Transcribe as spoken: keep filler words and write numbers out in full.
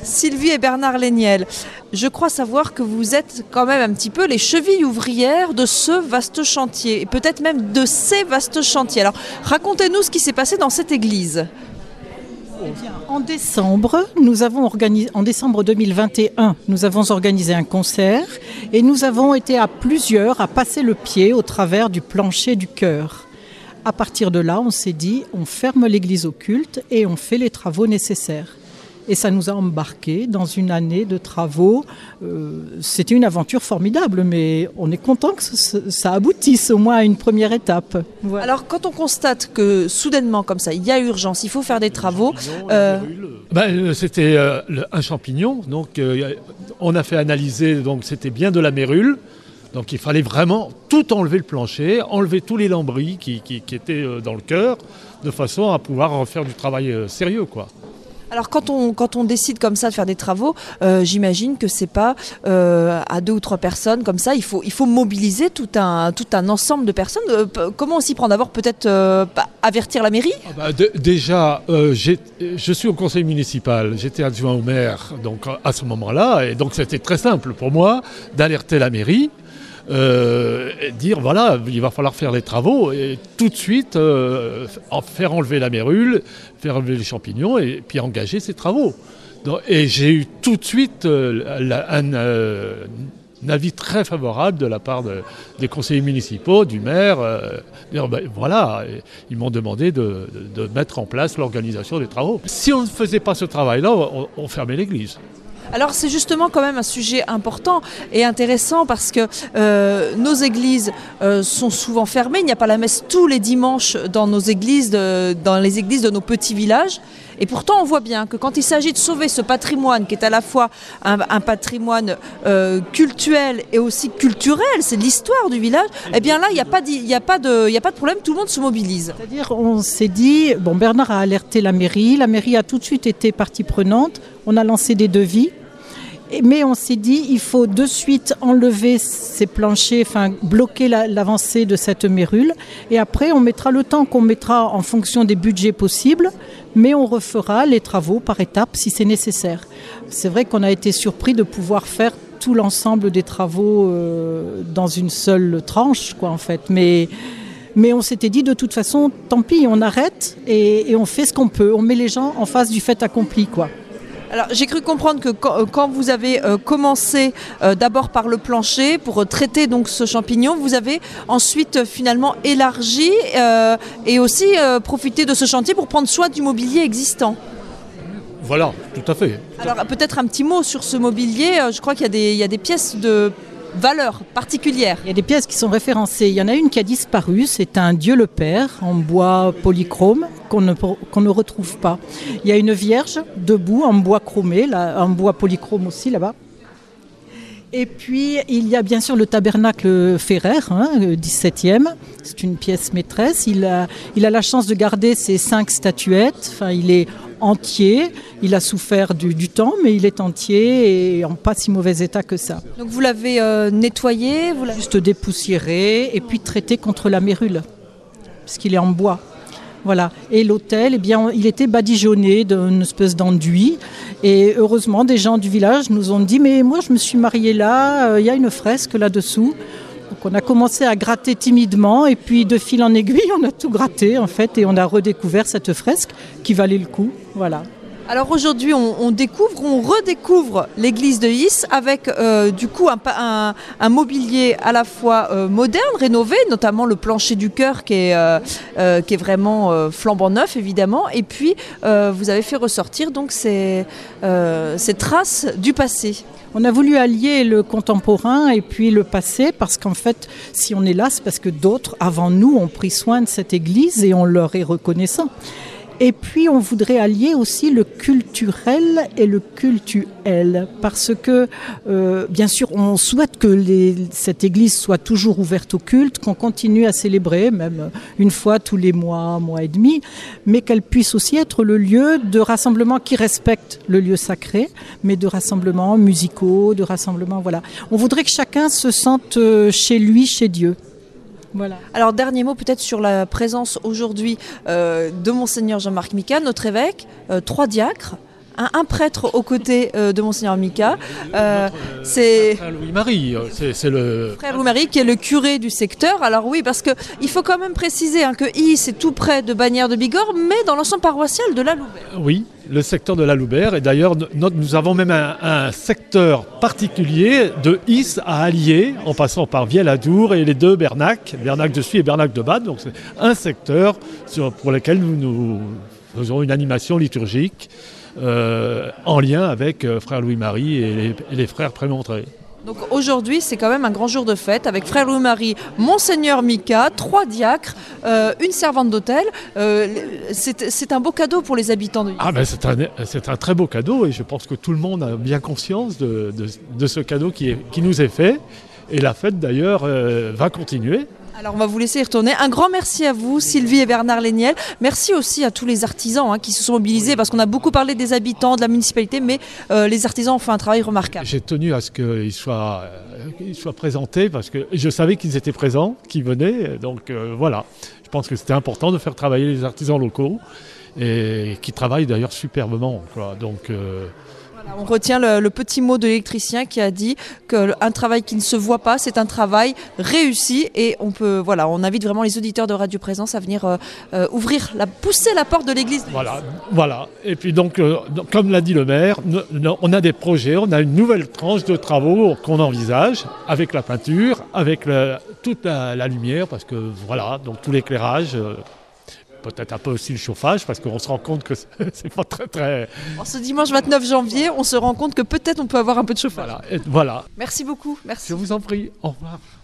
Sylvie et Bernard Léniel, je crois savoir que vous êtes quand même un petit peu les chevilles ouvrières de ce vaste chantier, et peut-être même de ces vastes chantiers. Alors, racontez-nous ce qui s'est passé dans cette église. Eh bien, en décembre, nous avons organisé, en décembre deux mille vingt et un, nous avons organisé un concert et nous avons été à plusieurs à passer le pied au travers du plancher du chœur. À partir de là, on s'est dit, on ferme l'église au culte et on fait les travaux nécessaires. Et ça nous a embarqués dans une année de travaux. Euh, c'était une aventure formidable, mais on est content que ce, ça aboutisse au moins à une première étape. Voilà. Alors, quand on constate que soudainement, comme ça, il y a urgence, il faut faire des travaux... Euh... Ben, c'était euh, un champignon, donc euh, on a fait analyser, donc c'était bien de la mérule. Donc il fallait vraiment tout enlever le plancher, enlever tous les lambris qui, qui, qui étaient dans le chœur, de façon à pouvoir faire du travail euh, sérieux, quoi. Alors quand on, quand on décide comme ça de faire des travaux, euh, j'imagine que c'est pas euh, à deux ou trois personnes comme ça, il faut, il faut mobiliser tout un, tout un ensemble de personnes. Euh, comment on s'y prend? D'abord peut-être euh, avertir la mairie? ah bah, d- Déjà, euh, j'ai, je suis au conseil municipal, j'étais adjoint au maire donc, à ce moment-là, et donc c'était très simple pour moi d'alerter la mairie. Euh, dire voilà, il va falloir faire les travaux et tout de suite euh, faire enlever la mérule, faire enlever les champignons et puis engager ces travaux. Donc, et j'ai eu tout de suite euh, la, un, euh, un avis très favorable de la part de, des conseillers municipaux, du maire. Euh, dire, ben, voilà, ils m'ont demandé de, de, de mettre en place l'organisation des travaux. Si on ne faisait pas ce travail-là, on, on fermait l'église. Alors c'est justement quand même un sujet important et intéressant parce que euh, nos églises euh, sont souvent fermées. Il n'y a pas la messe tous les dimanches dans nos églises, de, dans les églises de nos petits villages. Et pourtant on voit bien que quand il s'agit de sauver ce patrimoine qui est à la fois un, un patrimoine euh, cultuel et aussi culturel, c'est l'histoire du village, eh bien là il n'y a, a, a pas de problème, tout le monde se mobilise. C'est-à-dire on s'est dit, bon Bernard a alerté la mairie, la mairie a tout de suite été partie prenante, on a lancé des devis. Mais on s'est dit, il faut de suite enlever ces planchers, enfin bloquer la, l'avancée de cette mérule. Et après, on mettra le temps qu'on mettra en fonction des budgets possibles, mais on refera les travaux par étapes si c'est nécessaire. C'est vrai qu'on a été surpris de pouvoir faire tout l'ensemble des travaux euh, dans une seule tranche, quoi, en fait. Mais, mais on s'était dit, de toute façon, tant pis, on arrête et, et on fait ce qu'on peut. On met les gens en face du fait accompli, quoi. Alors, j'ai cru comprendre que quand, quand vous avez euh, commencé euh, d'abord par le plancher pour euh, traiter donc ce champignon, vous avez ensuite euh, finalement élargi euh, et aussi euh, profité de ce chantier pour prendre soin du mobilier existant. Voilà, tout à fait. Alors peut-être un petit mot sur ce mobilier. Euh, je crois qu'il y a des, il y a des pièces de valeur particulière. Il y a des pièces qui sont référencées. Il y en a une qui a disparu, c'est un Dieu le Père en bois polychrome qu'on ne, qu'on ne retrouve pas. Il y a une Vierge debout en bois chromé, là, en bois polychrome aussi là-bas. Et puis il y a bien sûr le tabernacle Ferrer, hein, le dix-septième. C'est une pièce maîtresse. Il a, il a la chance de garder ses cinq statuettes. Enfin, il est entier. Il a souffert du, du temps, mais il est entier et en pas si mauvais état que ça. Donc vous l'avez euh, nettoyé, vous l'avez... Juste dépoussiéré et puis traité contre la mérule, puisqu'il est en bois. Voilà. Et l'autel, eh bien, il était badigeonné d'une espèce d'enduit. Et heureusement, des gens du village nous ont dit « Mais moi, je me suis mariée là, il euh, y a une fresque là-dessous. » Donc on a commencé à gratter timidement et puis de fil en aiguille, on a tout gratté en fait et on a redécouvert cette fresque qui valait le coup. Voilà. Alors aujourd'hui, on, on découvre, on redécouvre l'église de Is avec euh, du coup un, un, un mobilier à la fois euh, moderne, rénové, notamment le plancher du chœur qui est, euh, euh, qui est vraiment euh, flambant neuf évidemment. Et puis euh, vous avez fait ressortir donc ces, euh, ces traces du passé. On a voulu allier le contemporain et puis le passé parce qu'en fait, si on est là, c'est parce que d'autres avant nous ont pris soin de cette église et on leur est reconnaissant. Et puis, on voudrait allier aussi le culturel et le cultuel, parce que, euh, bien sûr, on souhaite que les, cette église soit toujours ouverte au culte, qu'on continue à célébrer, même une fois tous les mois, mois et demi, mais qu'elle puisse aussi être le lieu de rassemblement qui respecte le lieu sacré, mais de rassemblements musicaux, de rassemblements, voilà. On voudrait que chacun se sente chez lui, chez Dieu. Voilà. Alors, dernier mot peut-être sur la présence aujourd'hui euh, de Monseigneur Jean-Marc Mika, notre évêque, euh, trois diacres, un, un prêtre aux côtés euh, de Monseigneur Mika. Euh, Notre, euh, c'est frère Louis-Marie, c'est, c'est le... frère Louis-Marie qui est le curé du secteur. Alors oui, parce qu'il faut quand même préciser hein, que I, c'est tout près de Bagnères de Bigorre, mais dans l'ensemble paroissial de la Loubert. Oui, le secteur de la Loubert. Et d'ailleurs, notre, nous avons même un, un secteur particulier de Is à Allier, en passant par Vielle-Adour et les deux Bernac, Bernac de Suy et Bernac de Bade. Donc c'est un secteur sur, pour lequel nous, nous faisons une animation liturgique euh, en lien avec euh, frère Louis-Marie et les, et les frères Prémontrés. Donc aujourd'hui, c'est quand même un grand jour de fête avec frère Louis-Marie, Monseigneur Mika, trois diacres, euh, une servante d'hôtel. Euh, c'est, c'est un beau cadeau pour les habitants de Is. Ah ben c'est un, c'est un très beau cadeau et je pense que tout le monde a bien conscience de, de, de ce cadeau qui, est, qui nous est fait. Et la fête d'ailleurs euh, va continuer. Alors on va vous laisser y retourner. Un grand merci à vous, Sylvie et Bernard Léniel. Merci aussi à tous les artisans hein, qui se sont mobilisés, parce qu'on a beaucoup parlé des habitants, de la municipalité, mais euh, les artisans ont fait un travail remarquable. J'ai tenu à ce qu'ils soient, euh, qu'ils soient présentés, parce que je savais qu'ils étaient présents, qu'ils venaient. Donc euh, voilà, je pense que c'était important de faire travailler les artisans locaux, et qui travaillent d'ailleurs superbement, quoi. Donc... Euh, Voilà, on retient le, le petit mot de l'électricien qui a dit qu'un travail qui ne se voit pas, c'est un travail réussi, et on peut, voilà, on invite vraiment les auditeurs de Radio Présence à venir euh, euh, ouvrir, la, pousser la porte de l'église. Voilà, voilà. Et puis donc, euh, donc, comme l'a dit le maire, ne, ne, on a des projets, on a une nouvelle tranche de travaux qu'on envisage avec la peinture, avec le, toute la, la lumière, parce que voilà, donc tout l'éclairage. Euh, Peut-être un peu aussi le chauffage, parce qu'on se rend compte que c'est pas très très... En ce dimanche vingt-neuf janvier, on se rend compte que peut-être on peut avoir un peu de chauffage. Voilà, et voilà. Merci beaucoup. Merci. Je vous en prie. Au revoir.